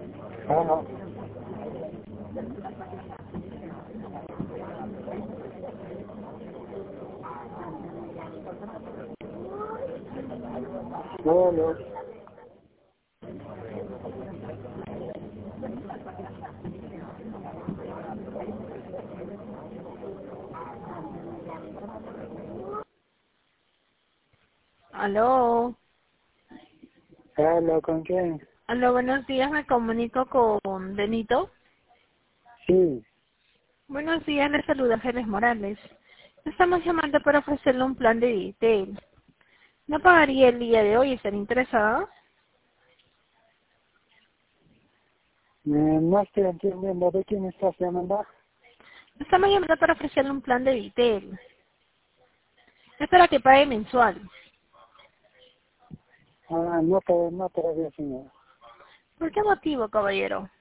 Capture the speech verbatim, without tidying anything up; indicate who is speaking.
Speaker 1: Bueno, bueno,
Speaker 2: Aló,
Speaker 1: ¿habla con quién?
Speaker 2: aló, buenos días, me comunico con Benito.
Speaker 1: Sí,
Speaker 2: Buenos días, le saluda Ángeles Morales. Estamos llamando para ofrecerle un plan de Vitel. ¿No pagaría el día de hoy? ¿Están interesados?
Speaker 1: eh, no estoy entendiendo de quién estás llamando.
Speaker 2: Estamos llamando para ofrecerle un plan de Vitel. Es para que pague mensual.
Speaker 1: Ah, no, te- no todavía, señor.
Speaker 2: ¿Por qué motivo, caballero?